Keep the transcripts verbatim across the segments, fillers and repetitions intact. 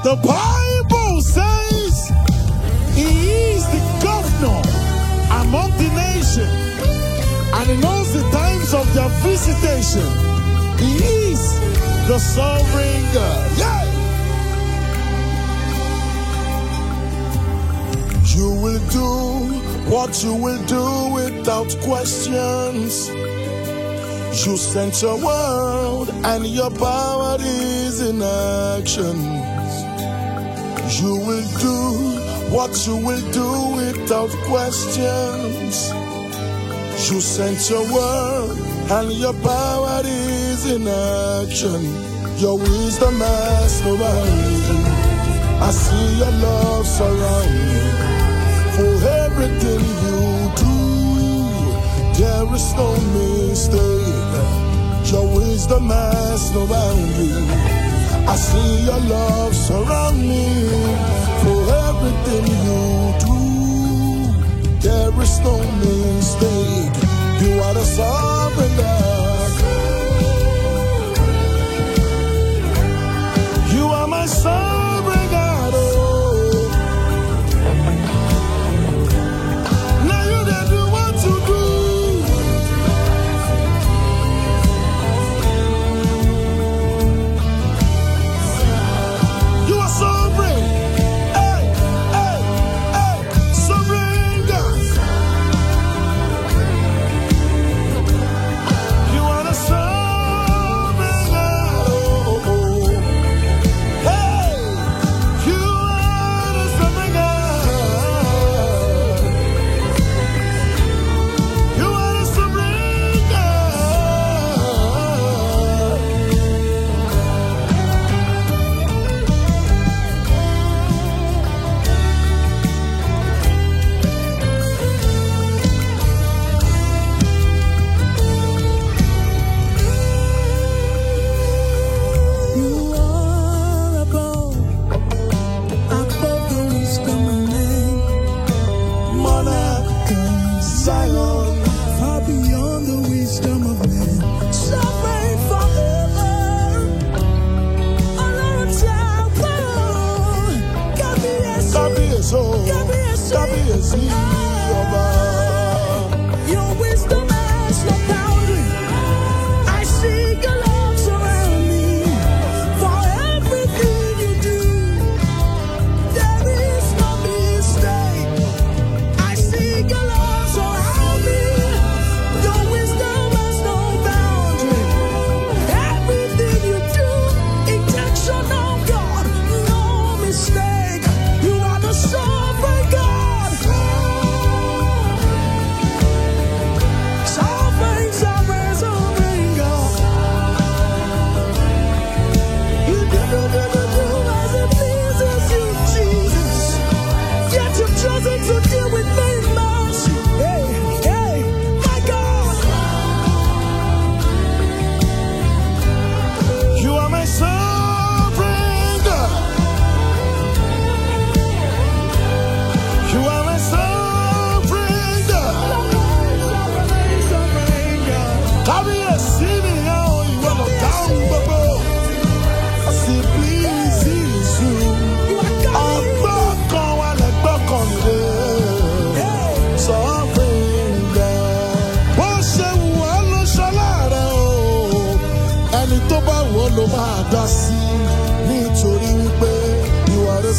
The Bible says he is the governor among the nations, and he knows the times of their visitation. He is the sovereign God. Yeah. You will do what you will do without questions. You sent your word and your power is in action. You will do what you will do without questions. You sent your word and your power is in action. Your wisdom has no bounds. I see your love surround me. For everything you do, there is no mistake. Your wisdom has no boundaries. I see your love surround me. For everything you do, there is no mistake. You are the sovereign God. You are my sovereign God. Oh. Now you can do what you do. You are sovereign. Hey, hey, hey, sovereign God. You are the sovereign God. Oh, oh, oh. Hey, you are the sovereign God. You are the sovereign God. You are above, above the wisdom and name. Monarch of Zion, far beyond the wisdom of man. Sovereign forever, Ọlọ́run tí a gbọ́. Kábíyèsí, kábíyèsí, kábíyèsí ọba. Your wisdom has no boundary. I see your love surround me. For everything you do, there is no mistake. I see your love surround me. Your wisdom has no boundary. Everything you do, intentional God, no mistake. You are the sovereign God. Sovereign, sovereign, sovereign God. You do, do, do, do, do as it pleases you, Jesus. Yet you've chosen to deal with me in mercy. Hey, hey, my God. You are my sovereign God. You are my sovereign God. Kábíyèsí nìyẹn o, ìwọ ló dáhùn gbogbo. I say please is you. Ọgbọ́n kan wà lẹ́gbọ́n kan lè. Sovereign God. Bó ṣe wù ọ́ ló ṣọlá rẹ̀ o. Ẹni tó bá wù ọ́ ló máa dá sí. Nítorí wípé you are the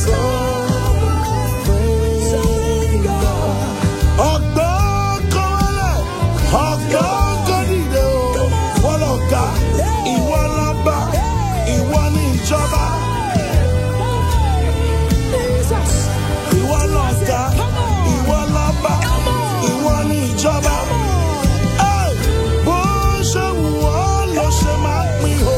sovereign God. Ọgbọ́n kan wálẹ̀, ọgbọ́n kan dìde o. Wọ́n lọ ga, ìwọ lọ́ba, ìwọ ní ìjọba. Ìwọ lọ́ga, ìwọ lọ́ba, ìwọ ní ìjọba. Hey, bó ṣe wù ọ́ ló ṣe máa pín o.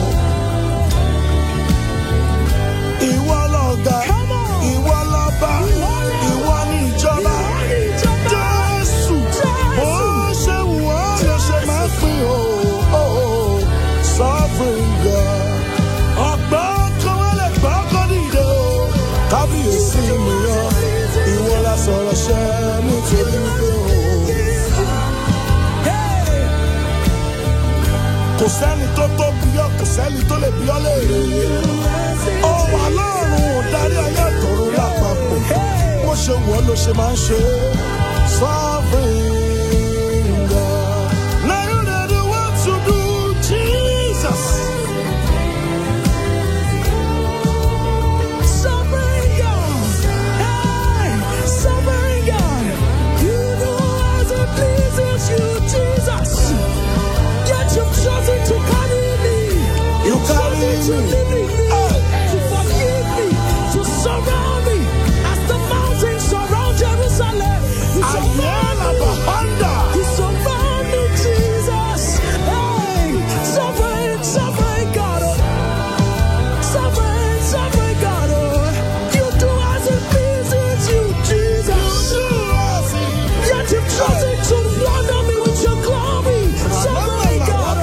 Ìwọ lọ́ga, ìwọ lọ́ba, ìwọ ní ìjọba. Jésù, bó ṣe wù ọ́ ló ṣe máa pín o. Oh, sovereign God. Ọgbọ́n Kò sẹ́ni tó tó bí ọ, kò sẹ́ni tó lè bí ọ léèrè. Ọwọ́ Ọlọ́run darí ayé àtọ̀run lápapọ̀. Bó ṣe wù ọ́ ló ṣe máa ń ṣe. Sovereign God. Now you know the what to do, Jesus. Sovereign God. Hey, sovereign God. You know as it pleases you, Jesus. Yet you've chosen to carry me. You carry to me. live in me, Hey. to forgive me, to surround me. As the mountains surround Jerusalem, you surround Ayala me. Bahanda. You surround me, Jesus. Hey, sovereign, sovereign God. Sovereign, sovereign God. You do as it pleases you, Jesus. Yet you've chosen to wander me with your glory. Sovereign God.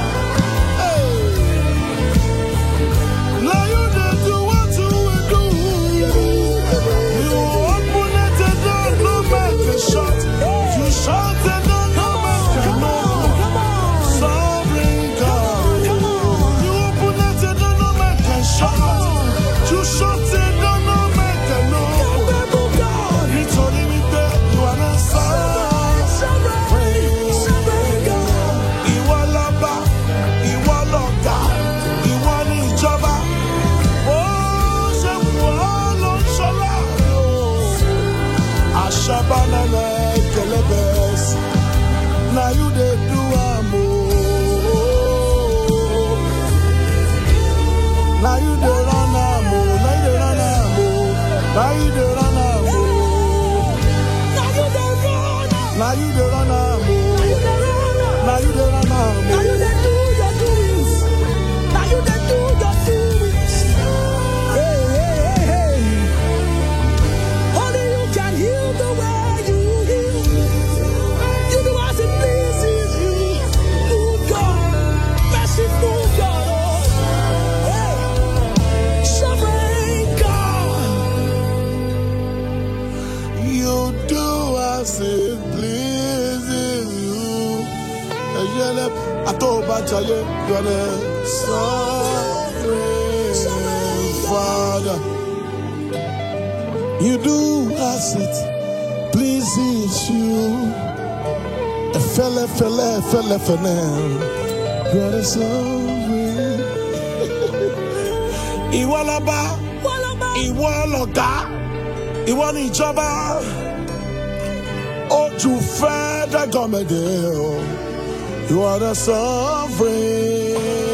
Now you did do what you will do. You open it and don't no man can shut. You shut it and no man can open. Come on. Sovereign God. Come on. You open it and no man can shut. You shut it and no man can open. Faithful God. Nítorí wípé you are the sovereign. Sovereign, sovereign God. Ìwọ lọba, ìwọ lọ̀gá, ìwọ ni ìjọba. Ó ṣe wù ọ́ ló ń ṣọlá. Àṣàbánálà kẹlẹ́bẹ̀ẹ́s. Na you dey do am o. Na you dey run am o. Na you dey run am o. Na you dey run am o. Now you the runner. Na you dey run am o. Now you the runner. Na you dey run am o. Now you the do your doings. Now you the do your doings. Hey, hey, hey, hey. Only you can heal the way you heal. You do as it pleases you. Good God. Merciful God. Hey. Sovereign God. You do as it pleases you. Ẹyẹlẹ àtọ́bàjáyé yọ̀nẹ̀ sovereign Father. You do as it pleases you. Efele fele fele fele. Yọ̀nẹ̀ sovereign. Ìwọ lọba, ìwọ lọ̀gá, ìwọ ni ìjọba. Ojú federal government, you are the sovereign